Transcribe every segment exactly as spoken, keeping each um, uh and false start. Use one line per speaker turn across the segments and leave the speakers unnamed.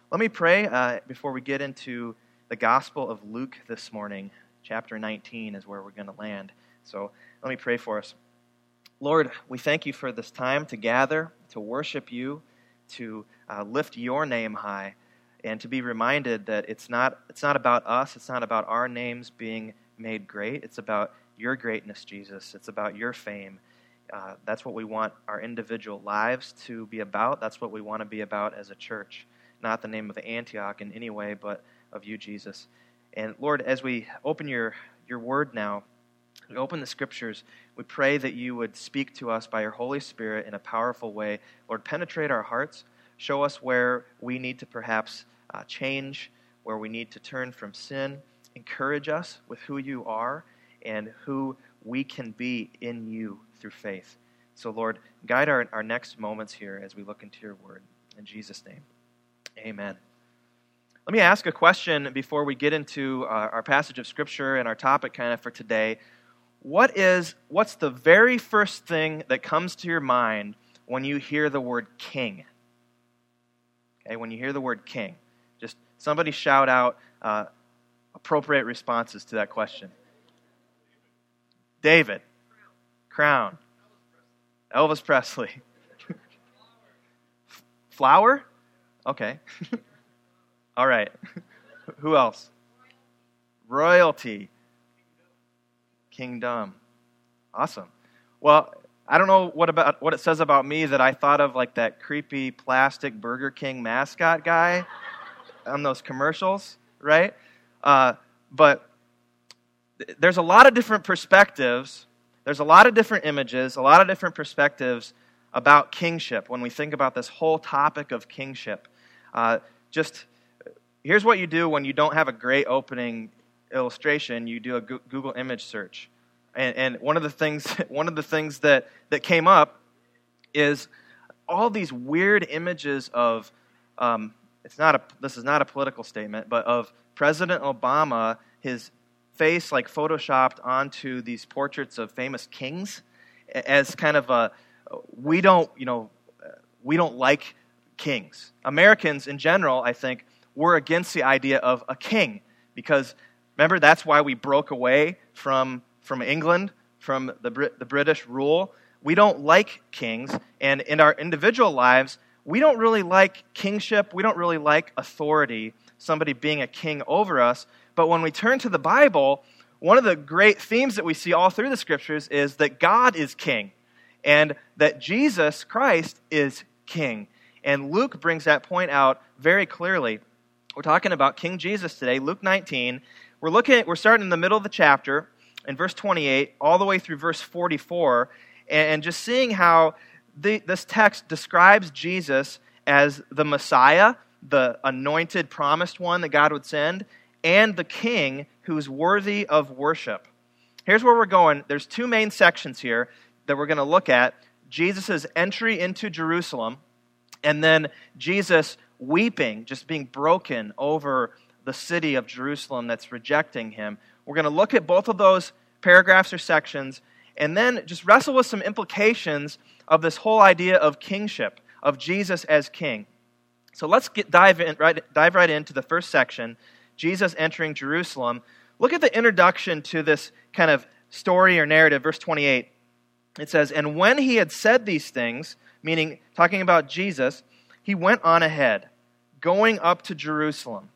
Let me pray uh, before we get into the Gospel of Luke this morning. Chapter nineteen is where we're going to land. So let me pray for us. Lord, we thank you for this time to gather, to worship you, to uh, lift your name high, and to be reminded that it's not it's not about us, it's not about our names being made great, it's about your greatness, Jesus. It's about your fame. Uh, that's what we want our individual lives to be about. That's what we want to be about as a church. Not the name of Antioch in any way, but of you, Jesus. And Lord, as we open your, your word now, we open the scriptures, we pray that you would speak to us by your Holy Spirit in a powerful way. Lord, penetrate our hearts. Show us where we need to perhaps uh, change, where we need to turn from sin. Encourage us with who you are and who we can be in you through faith. So Lord, guide our, our next moments here as we look into your word. In Jesus' name, amen. Let me ask a question before we get into uh, our passage of Scripture and our topic kind of for today. What is, what's the very first thing that comes to your mind when you hear the word king? Okay, when you hear the word king. Just somebody shout out uh, appropriate responses to that question. David. Crown. Elvis Presley. Flower? Okay. All right. Who else? Royalty. Kingdom. Awesome. Well, I don't know what about what it says about me that I thought of like that creepy plastic Burger King mascot guy on those commercials, right? Uh, but there's a lot of different perspectives. There's a lot of different images, a lot of different perspectives about kingship when we think about this whole topic of kingship. Uh, just here's what you do when you don't have a great opening illustration. You do a Google image search, and, and one of the things one of the things that, that came up is all these weird images of um, it's not a this is not a political statement, but of President Obama, his face like photoshopped onto these portraits of famous kings as kind of a, we don't, you know, we don't like kings. Americans in general, I think, we're against the idea of a king because, remember, that's why we broke away from, from England, from the, Brit, the British rule. We don't like kings, and in our individual lives, we don't really like kingship. We don't really like authority, somebody being a king over us. But when we turn to the Bible, one of the great themes that we see all through the Scriptures is that God is king and that Jesus Christ is king. And Luke brings that point out very clearly. We're talking about King Jesus today, Luke nineteen. We're looking at, we're starting in the middle of the chapter in verse twenty-eight all the way through verse forty-four and just seeing how the, this text describes Jesus as the Messiah, the anointed, promised one that God would send, and the king who's worthy of worship. Here's where we're going. There's two main sections here that we're going to look at. Jesus' entry into Jerusalem, and then Jesus weeping, just being broken over the city of Jerusalem that's rejecting him. We're going to look at both of those paragraphs or sections, and then just wrestle with some implications of this whole idea of kingship, of Jesus as king. So let's get dive in, right, dive right into the first section, Jesus entering Jerusalem. Look at the introduction to this kind of story or narrative, verse twenty-eight. It says, "And when he had said these things," meaning talking about Jesus, "he went on ahead, going up to Jerusalem."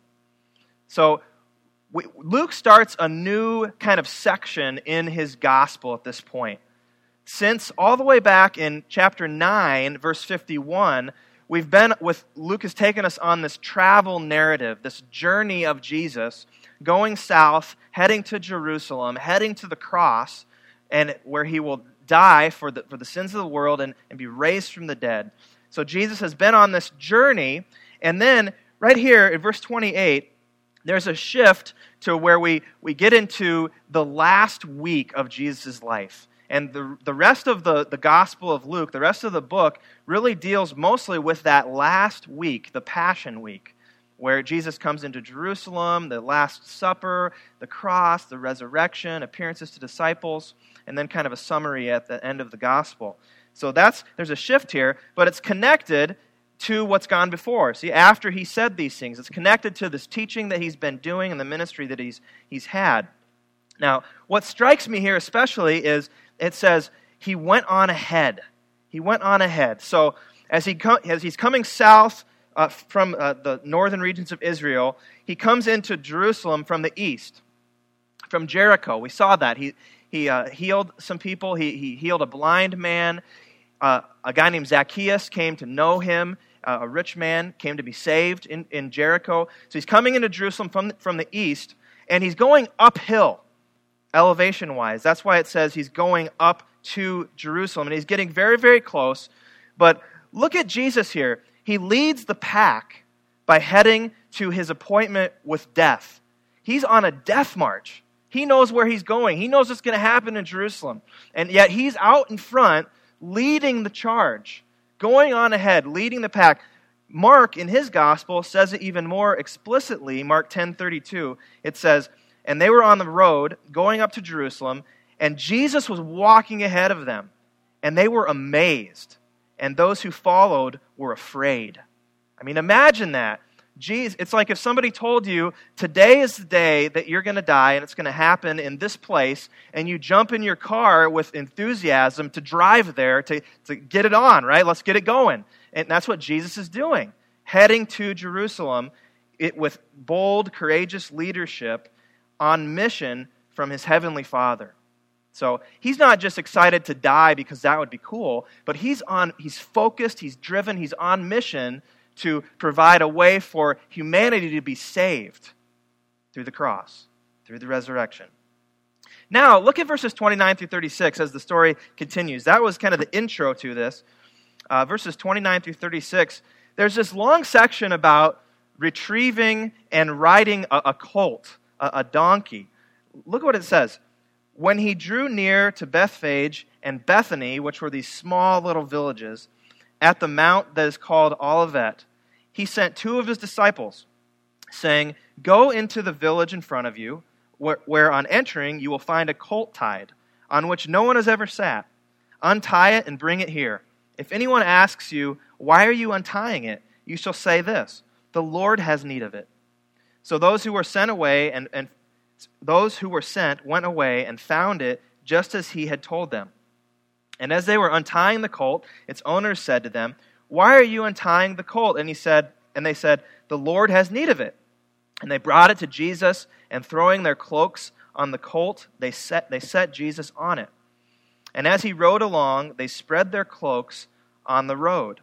So we, Luke starts a new kind of section in his gospel at this point. Since all the way back in chapter nine, verse fifty-one, we've been with, Luke has taken us on this travel narrative, this journey of Jesus, going south, heading to Jerusalem, heading to the cross, and where he will die for the, for the sins of the world and, and be raised from the dead. So Jesus has been on this journey, and then right here in verse twenty-eight, there's a shift to where we, we get into the last week of Jesus' life. And the, the rest of the, the Gospel of Luke, the rest of the book, really deals mostly with that last week, the Passion Week, where Jesus comes into Jerusalem, the Last Supper, the cross, the resurrection, appearances to disciples, and then kind of a summary at the end of the Gospel. So that's there's a shift here, but it's connected to what's gone before. See, after he said these things, it's connected to this teaching that he's been doing and the ministry that he's he's had. Now, what strikes me here especially is it says he went on ahead. He went on ahead. So as he co- as he's coming south uh, from uh, the northern regions of Israel, he comes into Jerusalem from the east, from Jericho. We saw that. He he uh, healed some people. He, he healed a blind man. Uh, a guy named Zacchaeus came to know him. Uh, a rich man came to be saved in, in Jericho. So he's coming into Jerusalem from the, from the east, and he's going uphill, elevation-wise. That's why it says he's going up to Jerusalem, and he's getting very, very close. But look at Jesus here. He leads the pack by heading to his appointment with death. He's on a death march. He knows where he's going. He knows what's going to happen in Jerusalem. And yet he's out in front, leading the charge, going on ahead, leading the pack. Mark, in his gospel, says it even more explicitly. Mark ten thirty-two, it says, "And they were on the road going up to Jerusalem, and Jesus was walking ahead of them, and they were amazed, and those who followed were afraid." I mean, imagine that. Jesus, it's like if somebody told you, today is the day that you're going to die, and it's going to happen in this place, and you jump in your car with enthusiasm to drive there, to, to get it on, right? Let's get it going. And that's what Jesus is doing, heading to Jerusalem it, with bold, courageous leadership on mission from his heavenly Father. So he's not just excited to die because that would be cool, but he's on. He's focused, he's driven, he's on mission to provide a way for humanity to be saved through the cross, through the resurrection. Now, look at verses twenty-nine through thirty-six as the story continues. That was kind of the intro to this. Uh, verses twenty-nine through thirty-six, there's this long section about retrieving and riding a, a colt, a, a donkey. Look what it says. "When he drew near to Bethphage and Bethany, which were these small little villages, at the mount that is called Olivet, he sent two of his disciples, saying, 'Go into the village in front of you, where, where on entering you will find a colt tied, on which no one has ever sat. Untie it and bring it here. If anyone asks you, "Why are you untying it?" you shall say this, "The Lord has need of it." So those who were sent away and, and those who were sent went away and found it just as he had told them. And as they were untying the colt, its owners said to them, "Why are you untying the colt?" And he said, and they said, "The Lord has need of it." And they brought it to Jesus, and throwing their cloaks on the colt, they set they set Jesus on it. And as he rode along, they spread their cloaks on the road.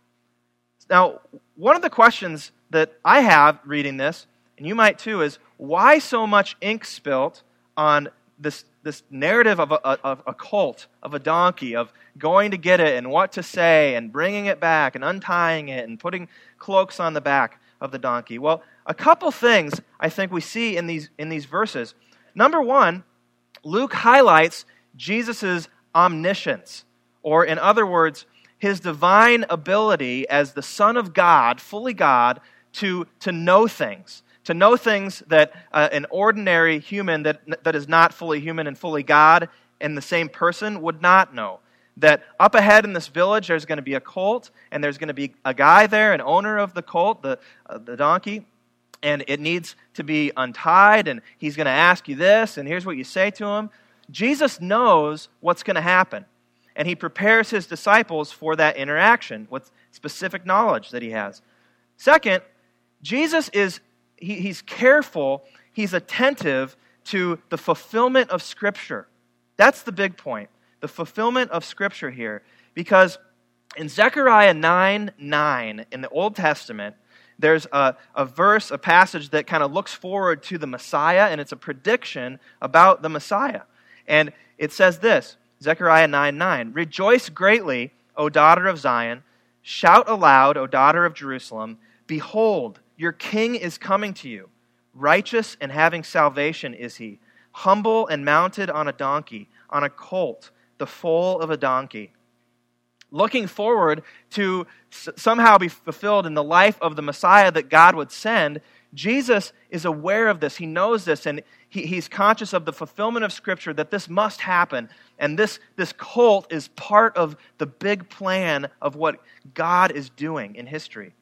Now, one of the questions that I have reading this, and you might too, is why so much ink spilt on this this narrative of a, of a colt, of a donkey, of going to get it and what to say and bringing it back and untying it and putting cloaks on the back of the donkey? Well, a couple things I think we see in these in these verses. Number one, Luke highlights Jesus' omniscience, or in other words, his divine ability as the Son of God, fully God, to, to know things. To know things that uh, an ordinary human that, that is not fully human and fully God and the same person would not know. That up ahead in this village, there's going to be a colt, and there's going to be a guy there, an owner of the colt, the, uh, the donkey, and it needs to be untied, and he's going to ask you this, and here's what you say to him. Jesus knows what's going to happen, and he prepares his disciples for that interaction with specific knowledge that he has. Second, Jesus is He, he's careful, he's attentive to the fulfillment of Scripture. That's the big point, the fulfillment of Scripture here. Because in Zechariah nine nine in the Old Testament, there's a, a verse, a passage that kind of looks forward to the Messiah, and it's a prediction about the Messiah. And it says this, Zechariah nine nine, "Rejoice greatly, O daughter of Zion. Shout aloud, O daughter of Jerusalem. Behold, your king is coming to you. Righteous and having salvation is he, humble and mounted on a donkey, on a colt, the foal of a donkey." looking forward to s- somehow be fulfilled in the life of the Messiah that God would send, Jesus is aware of this. He knows this, and he, he's conscious of the fulfillment of Scripture, that this must happen. And this, this colt is part of the big plan of what God is doing in history.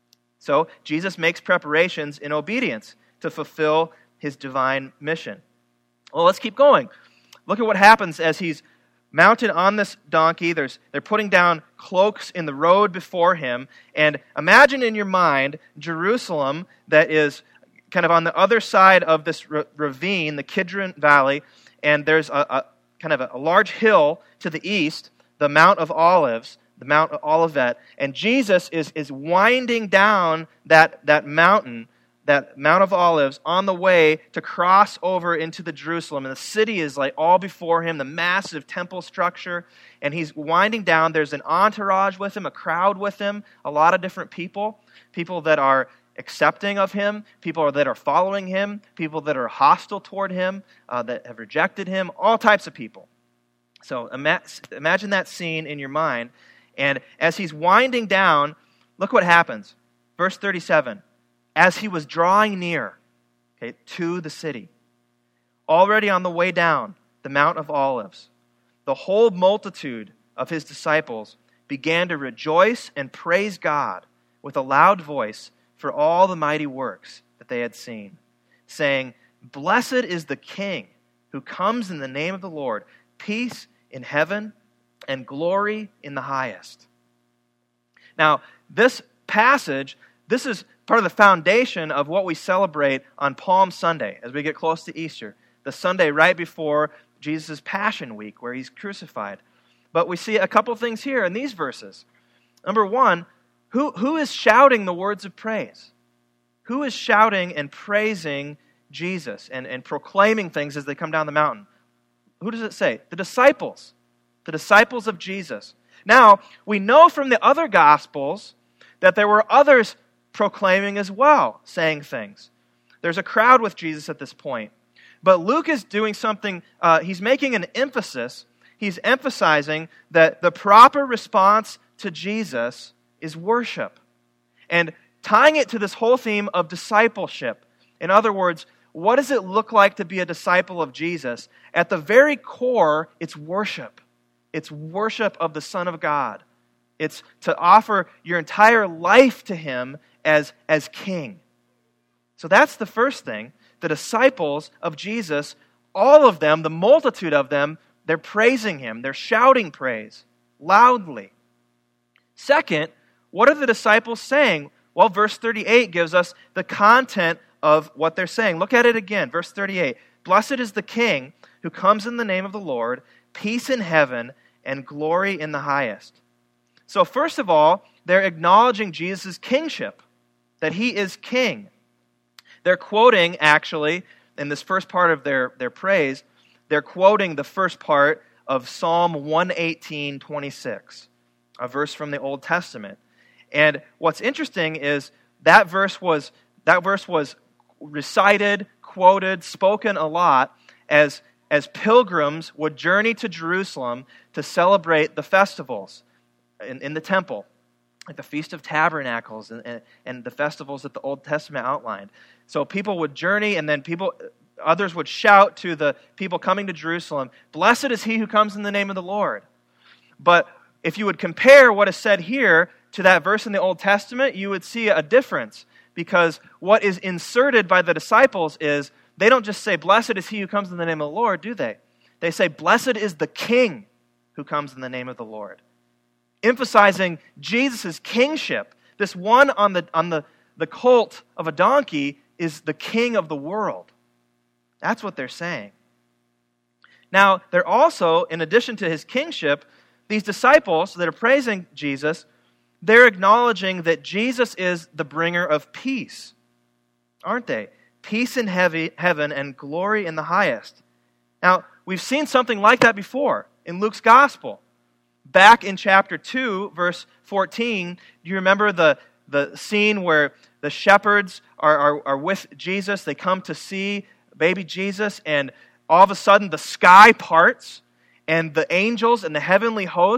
So Jesus makes preparations in obedience to fulfill his divine mission. Well, let's keep going. Look at what happens as he's mounted on this donkey. There's, they're putting down cloaks in the road before him. And imagine in your mind Jerusalem that is kind of on the other side of this r- ravine, the Kidron Valley, and there's a, a kind of a, a large hill to the east, the Mount of Olives, the Mount of Olivet, and Jesus is, is winding down that, that mountain, that Mount of Olives, on the way to cross over into the Jerusalem. And the city is like all before him, the massive temple structure, and he's winding down. There's an entourage with him, a crowd with him, a lot of different people, people that are accepting of him, people that are following him, people that are hostile toward him, uh, that have rejected him, all types of people. So ima- imagine that scene in your mind. And as he's winding down, look what happens. Verse thirty-seven, as he was drawing near, okay, to the city, already on the way down the Mount of Olives, the whole multitude of his disciples began to rejoice and praise God with a loud voice for all the mighty works that they had seen, saying, "Blessed is the King who comes in the name of the Lord, peace in heaven and glory in the highest." Now, this passage, this is part of the foundation of what we celebrate on Palm Sunday as we get close to Easter, the Sunday right before Jesus' Passion Week, where he's crucified. But we see a couple things here in these verses. Number one, who, who is shouting the words of praise? Who is shouting and praising Jesus and, and proclaiming things as they come down the mountain? Who does it say? The disciples. The disciples of Jesus. Now, we know from the other Gospels that there were others proclaiming as well, saying things. There's a crowd with Jesus at this point. But Luke is doing something, uh, he's making an emphasis. He's emphasizing that the proper response to Jesus is worship. And tying it to this whole theme of discipleship. In other words, what does it look like to be a disciple of Jesus? At the very core, it's worship. It's worship of the Son of God. It's to offer your entire life to Him as, as King. So that's the first thing. The disciples of Jesus, all of them, the multitude of them, they're praising Him. They're shouting praise loudly. Second, what are the disciples saying? Well, verse thirty-eight gives us the content of what they're saying. Look at it again. Verse thirty-eight. Blessed is the King who comes in the name of the Lord, peace in heaven and glory in the highest. So first of all, they're acknowledging Jesus' kingship, that He is King. They're quoting, actually, in this first part of their, their praise, they're quoting the first part of Psalm one eighteen, twenty-six, a verse from the Old Testament. And what's interesting is that verse was that verse was recited, quoted, spoken a lot as, as pilgrims would journey to Jerusalem to celebrate the festivals in, in the temple, like the Feast of Tabernacles and, and, and the festivals that the Old Testament outlined. So people would journey, and then people, others would shout to the people coming to Jerusalem, "Blessed is he who comes in the name of the Lord." But if you would compare what is said here to that verse in the Old Testament, you would see a difference, because what is inserted by the disciples is, they don't just say, "Blessed is he who comes in the name of the Lord," do they? They say, "Blessed is the King who comes in the name of the Lord," emphasizing Jesus' kingship. This one on the, on the, the colt of a donkey is the King of the world. That's what they're saying. Now, they're also, in addition to His kingship, these disciples that are praising Jesus, they're acknowledging that Jesus is the bringer of peace, aren't they? Peace in heavy, heaven and glory in the highest. Now, we've seen something like that before in Luke's gospel. Back in chapter two, verse fourteen, do you remember the, the scene where the shepherds are, are, are with Jesus? They come to see baby Jesus, and all of a sudden the sky parts, and the angels and the heavenly host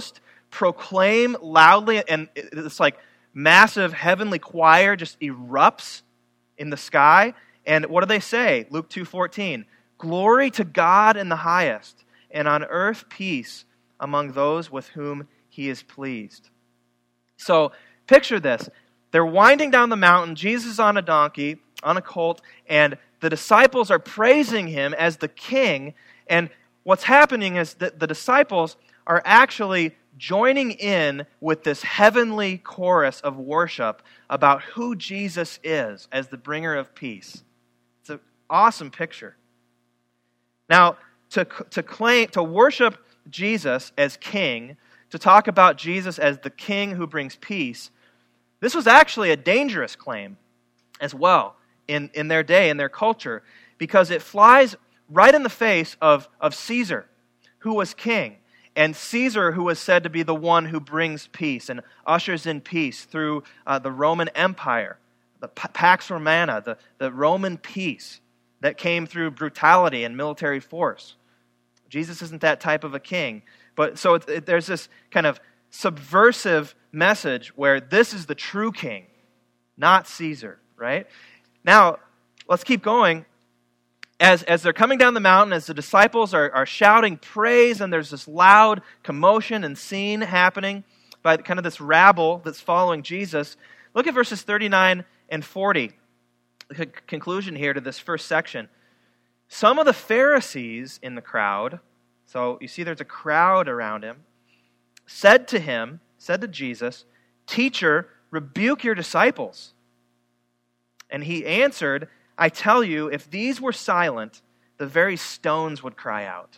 proclaim loudly, and this like massive heavenly choir just erupts in the sky. And what do they say? Luke two fourteen, "Glory to God in the highest, and on earth peace among those with whom he is pleased." So picture this. They're winding down the mountain. Jesus is on a donkey, on a colt, and the disciples are praising him as the king. And what's happening is that the disciples are actually joining in with this heavenly chorus of worship about who Jesus is as the bringer of peace. It's an awesome picture. Now, to, to claim, to worship Jesus as king, to talk about Jesus as the king who brings peace, this was actually a dangerous claim as well in, in their day, in their culture, because it flies right in the face of, of Caesar, who was king, and Caesar, who was said to be the one who brings peace and ushers in peace through uh, the Roman Empire, the Pax Romana, the, the Roman peace that came through brutality and military force. Jesus isn't that type of a king. But so it, it, there's this kind of subversive message where this is the true king, not Caesar, right? Now, let's keep going. As, as they're coming down the mountain, as the disciples are, are shouting praise, and there's this loud commotion and scene happening by kind of this rabble that's following Jesus, look at verses thirty-nine and forty. The conclusion here to this first section. Some of the Pharisees in the crowd, so you see there's a crowd around him, said to him, said to Jesus, "Teacher, rebuke your disciples." And he answered, "I tell you, if these were silent, the very stones would cry out."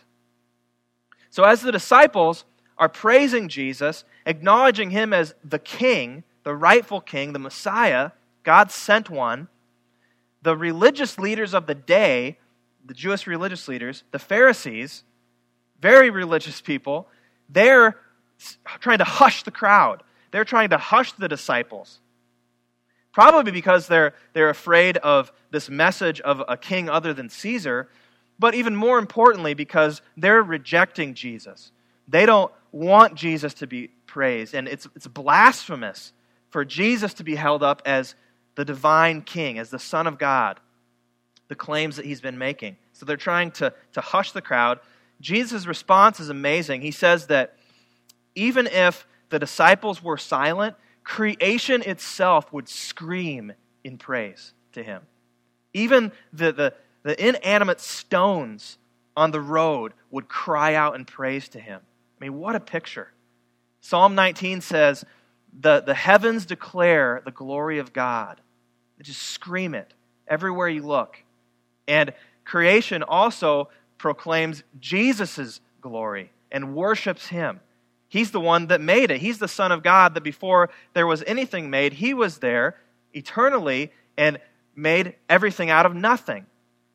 So as the disciples are praising Jesus, acknowledging him as the king, the rightful king, the Messiah, God's sent one, the religious leaders of the day, the Jewish religious leaders, the Pharisees, very religious people, they're trying to hush the crowd. They're trying to hush the disciples. Probably because they're, they're afraid of this message of a king other than Caesar, but even more importantly because they're rejecting Jesus. They don't want Jesus to be praised, and it's, it's blasphemous for Jesus to be held up as the divine king, as the Son of God, the claims that he's been making. So they're trying to, to hush the crowd. Jesus' response is amazing. He says that even if the disciples were silent, creation itself would scream in praise to him. Even the, the, the inanimate stones on the road would cry out in praise to him. I mean, what a picture. Psalm nineteen says, the, the heavens declare the glory of God. They just scream it everywhere you look. And creation also proclaims Jesus' glory and worships him. He's the one that made it. He's the Son of God that before there was anything made, he was there eternally and made everything out of nothing.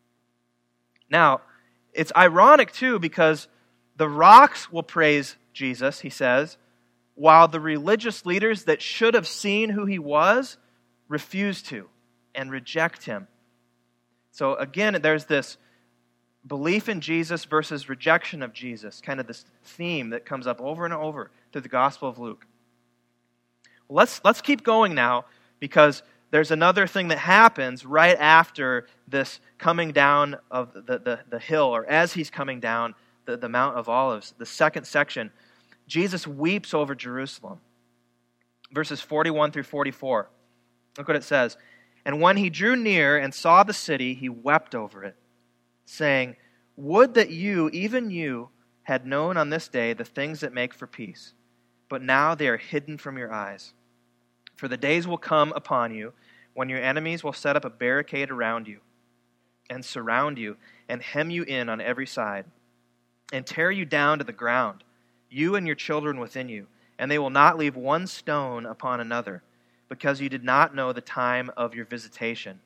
Now, it's ironic too because the rocks will praise Jesus, he says, while the religious leaders that should have seen who he was refuse to and reject him. So again, there's this belief in Jesus versus rejection of Jesus, kind of this theme that comes up over and over through the Gospel of Luke. Let's, let's keep going now, because there's another thing that happens right after this coming down of the, the, the hill, or as he's coming down the, the Mount of Olives, the second section. Jesus weeps over Jerusalem. Verses forty-one through forty-four. Look what it says. "And when he drew near and saw the city, he wept over it, saying, Would that you, even you, had known on this day the things that make for peace. But now they are hidden from your eyes. For the days will come upon you when your enemies will set up a barricade around you and surround you and hem you in on every side and tear you down to the ground, you and your children within you, and they will not leave one stone upon another, because you did not know the time of your visitation."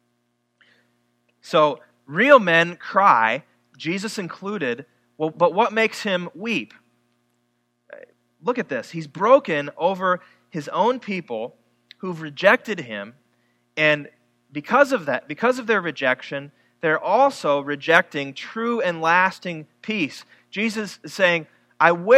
So, real men cry, Jesus included. Well, but what makes him weep? Look at this. He's broken over his own people who've rejected him, and because of that, because of their rejection, they're also rejecting true and lasting peace. Jesus is saying, I wish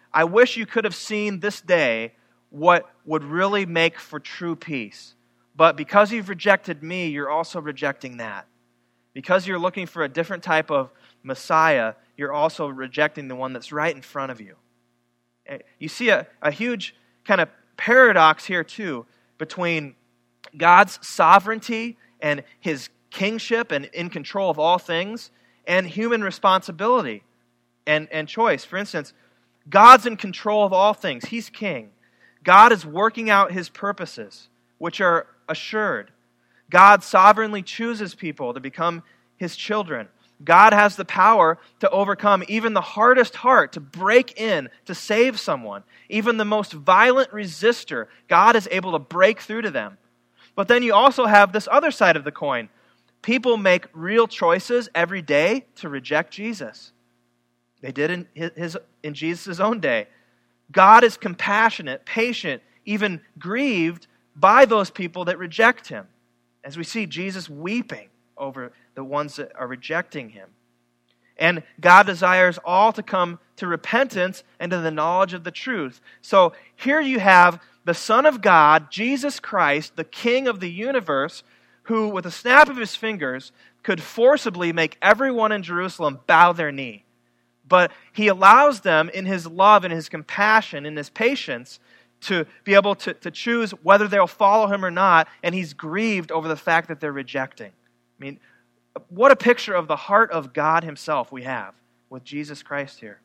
I wish you could have seen this day what would really make for true peace. But because you've rejected me, you're also rejecting that. Because you're looking for a different type of Messiah, you're also rejecting the one that's right in front of you. You see a, a huge kind of paradox here too between God's sovereignty and His kingship and in control of all things and human responsibility and, and choice. For instance, God's in control of all things. He's king. God is working out His purposes, which are assured. God sovereignly chooses people to become His children. God has the power to overcome even the hardest heart, to break in, to save someone. Even the most violent resistor, God is able to break through to them. But then you also have this other side of the coin. People make real choices every day to reject Jesus. They did in, his, in Jesus' own day. God is compassionate, patient, even grieved by those people that reject Him. As we see Jesus weeping over the ones that are rejecting Him. And God desires all to come to repentance and to the knowledge of the truth. So here you have the Son of God, Jesus Christ, the King of the universe, who with a snap of His fingers could forcibly make everyone in Jerusalem bow their knee. But He allows them in His love and His compassion and His patience to be able to, to choose whether they'll follow Him or not, and He's grieved over the fact that they're rejecting. I mean, what a picture of the heart of God Himself we have with Jesus Christ here.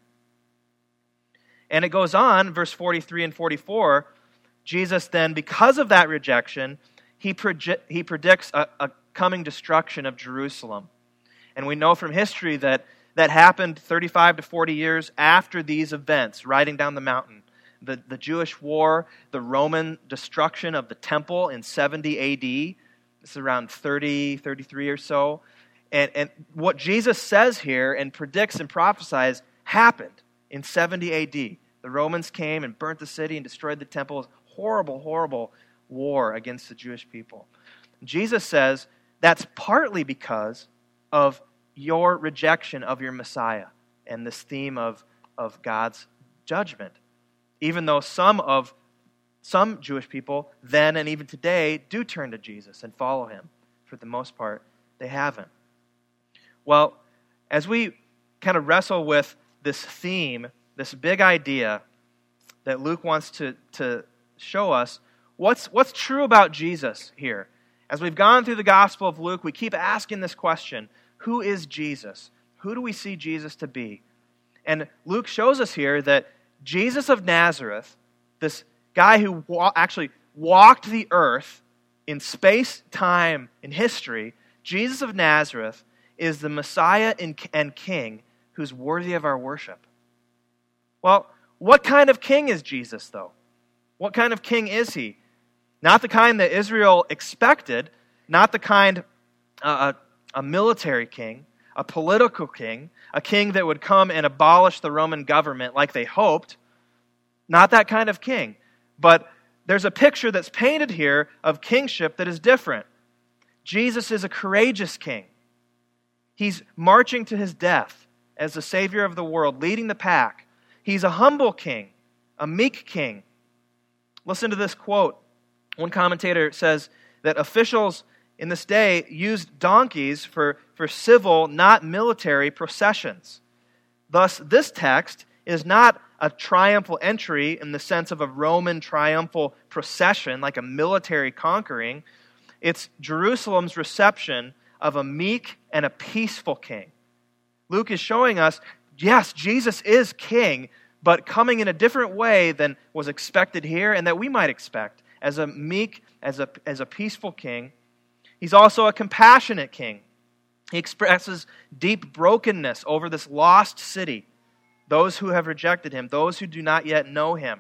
And it goes on, verse forty-three and forty-four, Jesus then, because of that rejection, He, proje- he predicts a, a coming destruction of Jerusalem. And we know from history that that happened thirty-five to forty years after these events, riding down the mountain. The, the Jewish war, the Roman destruction of the temple in seventy A D, this is around thirty, thirty-three or so. And, and what Jesus says here and predicts and prophesies happened in seventy A D. The Romans came and burnt the city and destroyed the temple. It was a horrible, horrible war against the Jewish people. Jesus says that's partly because of your rejection of your Messiah and this theme of, of God's judgment. Even though some of some Jewish people then and even today do turn to Jesus and follow Him, for the most part, they haven't. Well, as we kind of wrestle with this theme, this big idea that Luke wants to, to show us, what's, what's true about Jesus here? As we've gone through the Gospel of Luke, we keep asking this question, who is Jesus? Who do we see Jesus to be? And Luke shows us here that Jesus of Nazareth, this guy who wa- actually walked the earth in space, time, in history, Jesus of Nazareth is the Messiah and King who's worthy of our worship. Well, what kind of king is Jesus, though? What kind of king is He? Not the kind that Israel expected, not the kind, uh, a, a military king, a political king, a king that would come and abolish the Roman government like they hoped. Not that kind of king. But there's a picture that's painted here of kingship that is different. Jesus is a courageous king. He's marching to His death as the Savior of the world, leading the pack. He's a humble king, a meek king. Listen to this quote. One commentator says that officials in this day used donkeys for, for civil, not military processions. Thus, this text is not a triumphal entry in the sense of a Roman triumphal procession, like a military conquering. It's Jerusalem's reception of a meek and a peaceful king. Luke is showing us, yes, Jesus is king, but coming in a different way than was expected here and that we might expect. As a meek, as a, as a peaceful king. He's also a compassionate king. He expresses deep brokenness over this lost city, those who have rejected Him, those who do not yet know Him.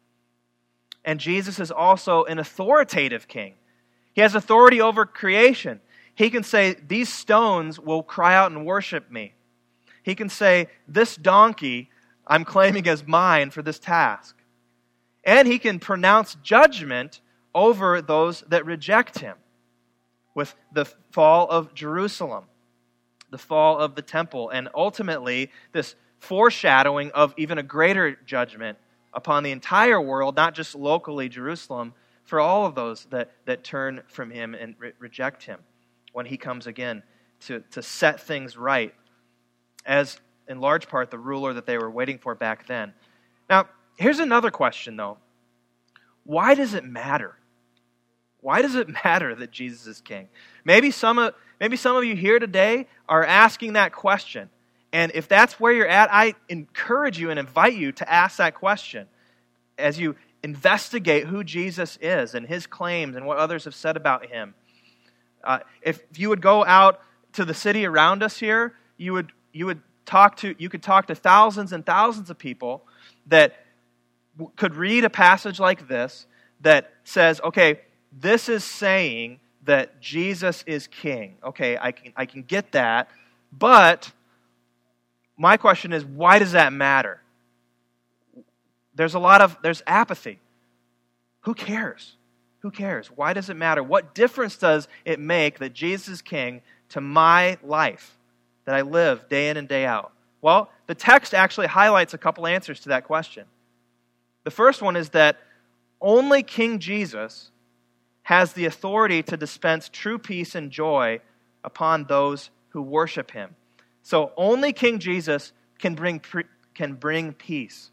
And Jesus is also an authoritative king. He has authority over creation. He can say, these stones will cry out and worship me. He can say, this donkey I'm claiming as mine for this task. And He can pronounce judgment over those that reject Him with the fall of Jerusalem, the fall of the temple, and ultimately this foreshadowing of even a greater judgment upon the entire world, not just locally Jerusalem, for all of those that, that turn from him and re- reject him when he comes again to, to set things right, as in large part the ruler that they were waiting for back then. Now, here's another question, though. Why does it matter? Why does it matter that Jesus is king? Maybe some of, maybe some of you here today are asking that question. And if that's where you're at, I encourage you and invite you to ask that question as you investigate who Jesus is and his claims and what others have said about him. Uh, if you would go out to the city around us here, you would you would talk to you could talk to thousands and thousands of people that w- could read a passage like this that says, okay, this is saying that Jesus is king. Okay, I can I can get that, but my question is, why does that matter? There's a lot of, there's apathy. Who cares? Who cares? Why does it matter? What difference does it make that Jesus is king to my life that I live day in and day out? Well, the text actually highlights a couple answers to that question. The first one is that only King Jesus has the authority to dispense true peace and joy upon those who worship him. So only King Jesus can bring can bring peace.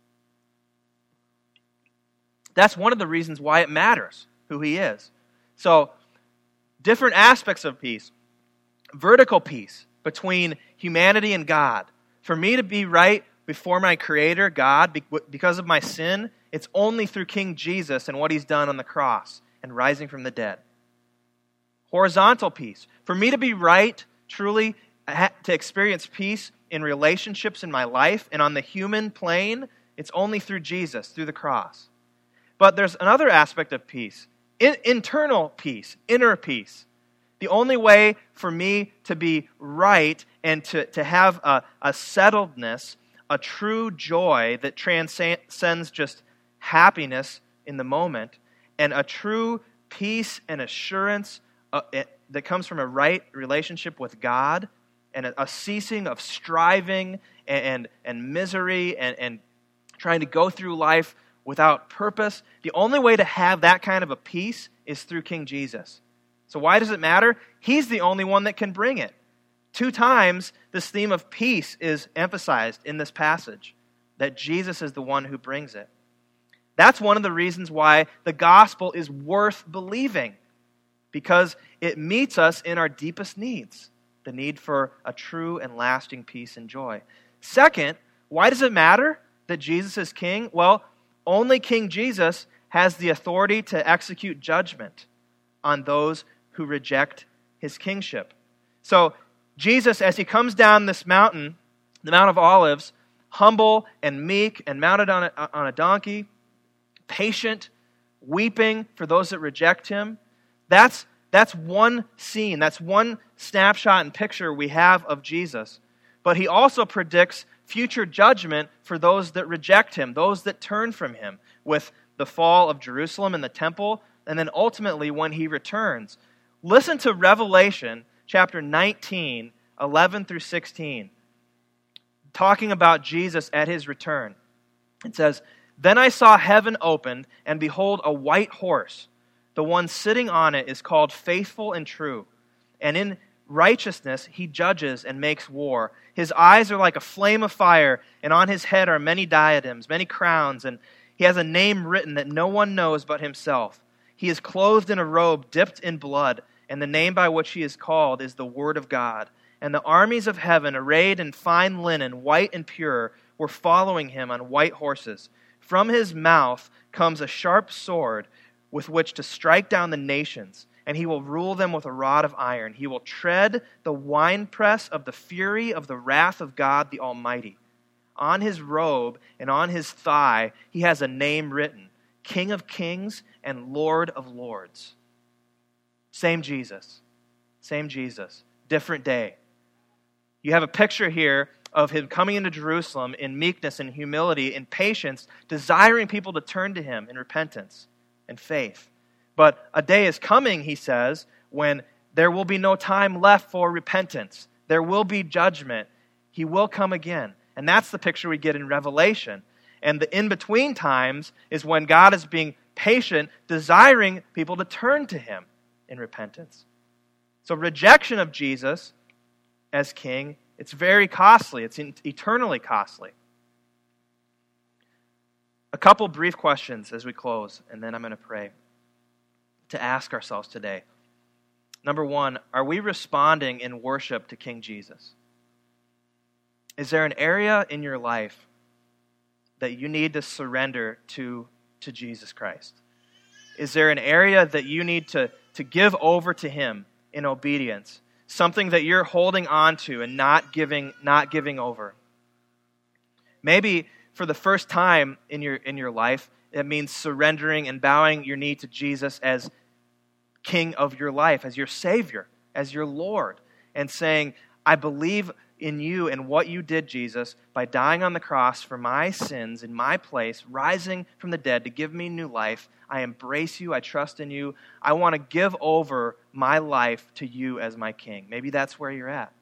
That's one of the reasons why it matters who he is. So different aspects of peace. Vertical peace between humanity and God. For me to be right before my Creator, God, because of my sin, it's only through King Jesus and what he's done on the cross and rising from the dead. Horizontal peace. For me to be right, truly, to experience peace in relationships in my life and on the human plane, it's only through Jesus, through the cross. But there's another aspect of peace, in, internal peace, inner peace. The only way for me to be right and to, to have a, a settledness, a true joy that transcends just happiness in the moment, and a true peace and assurance uh, it, that comes from a right relationship with God, and a, a ceasing of striving and, and, and misery and, and trying to go through life without purpose. The only way to have that kind of a peace is through King Jesus. So why does it matter? He's the only one that can bring it. Two times this theme of peace is emphasized in this passage, that Jesus is the one who brings it. That's one of the reasons why the gospel is worth believing, because it meets us in our deepest needs, the need for a true and lasting peace and joy. Second, why does it matter that Jesus is king? Well, only King Jesus has the authority to execute judgment on those who reject his kingship. So Jesus, as he comes down this mountain, the Mount of Olives, humble and meek and mounted on a, on a donkey, patient, weeping for those that reject him, that's That's one scene, that's one snapshot and picture we have of Jesus. But he also predicts future judgment for those that reject him, those that turn from him, with the fall of Jerusalem and the temple, and then ultimately when he returns. Listen to Revelation chapter nineteen, eleven through sixteen, talking about Jesus at his return. It says, "Then I saw heaven opened, and behold, a white horse. The one sitting on it is called Faithful and True, and in righteousness he judges and makes war. His eyes are like a flame of fire, and on his head are many diadems, many crowns, and he has a name written that no one knows but himself. He is clothed in a robe dipped in blood, and the name by which he is called is the Word of God. And the armies of heaven, arrayed in fine linen, white and pure, were following him on white horses. From his mouth comes a sharp sword, with which to strike down the nations, and he will rule them with a rod of iron. He will tread the winepress of the fury of the wrath of God the Almighty. On his robe and on his thigh he has a name written, King of Kings and Lord of Lords." Same Jesus. Same Jesus. Different day. You have a picture here of him coming into Jerusalem in meekness and humility and patience, desiring people to turn to him in repentance and faith. But a day is coming, he says, when there will be no time left for repentance. There will be judgment. He will come again. And that's the picture we get in Revelation. And the in-between times is when God is being patient, desiring people to turn to him in repentance. So rejection of Jesus as king, it's very costly. It's eternally costly. A couple brief questions as we close, and then I'm going to pray, to ask ourselves today. Number one, are we responding in worship to King Jesus? Is there an area in your life that you need to surrender to, to Jesus Christ? Is there an area that you need to, to give over to him in obedience? Something that you're holding on to and not giving, not giving over? Maybe for the first time in your, in your life, it means surrendering and bowing your knee to Jesus as King of your life, as your Savior, as your Lord, and saying, I believe in you and what you did, Jesus, by dying on the cross for my sins in my place, rising from the dead to give me new life. I embrace you. I trust in you. I want to give over my life to you as my King. Maybe that's where you're at.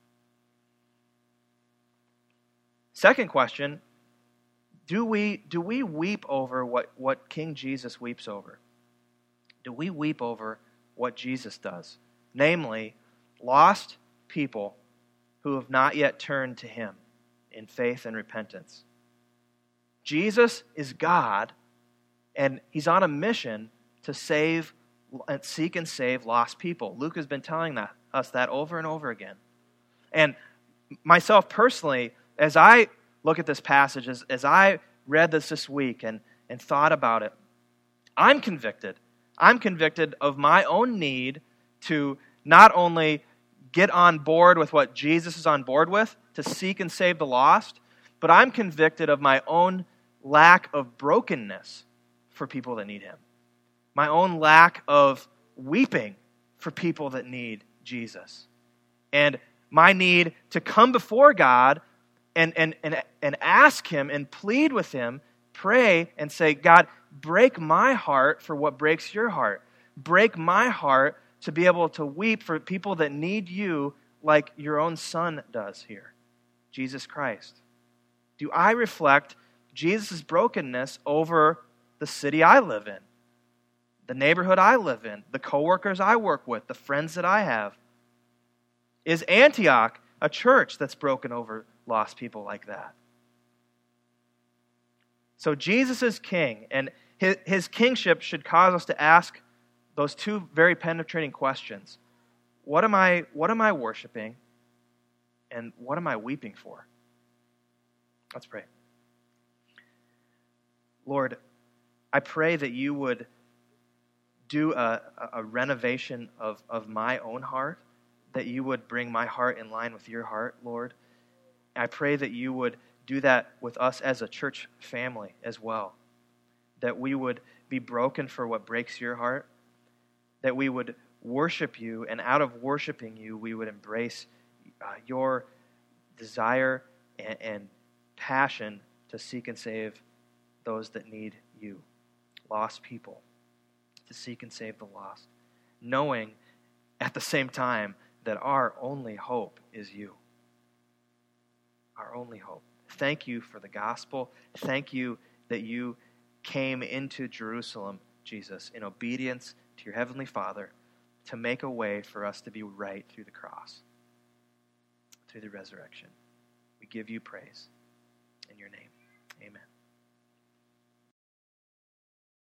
Second question, do we, do we weep over what, what King Jesus weeps over? Do we weep over what Jesus does? Namely, lost people who have not yet turned to him in faith and repentance. Jesus is God, and he's on a mission to save and seek and save lost people. Luke has been telling that, us that over and over again. And myself personally, as I look at this passage, as, as I read this this week and, and thought about it, I'm convicted. I'm convicted of my own need to not only get on board with what Jesus is on board with, to seek and save the lost, but I'm convicted of my own lack of brokenness for people that need him. My own lack of weeping for people that need Jesus. And my need to come before God and, and, and, and ask him and plead with him, pray and say, God, break my heart for what breaks your heart. Break my heart to be able to weep for people that need you like your own son does here, Jesus Christ. Do I reflect Jesus' brokenness over the city I live in, the neighborhood I live in, the coworkers I work with, the friends that I have? Is Antioch a church that's broken over lost people like that? So Jesus is king, and his, his kingship should cause us to ask those two very penetrating questions. What am I, what am I worshiping? And what am I weeping for? Let's pray. Lord, I pray that you would do a, a renovation of, of my own heart, that you would bring my heart in line with your heart, Lord. I pray that you would do that with us as a church family as well, that we would be broken for what breaks your heart, that we would worship you, and out of worshiping you, we would embrace uh, your desire and, and passion to seek and save those that need you, lost people, to seek and save the lost, knowing at the same time that our only hope is you. Our only hope. Thank you for the gospel. Thank you that you came into Jerusalem, Jesus, in obedience to your heavenly Father, to make a way for us to be right through the cross, through the resurrection. We give you praise in your name. Amen.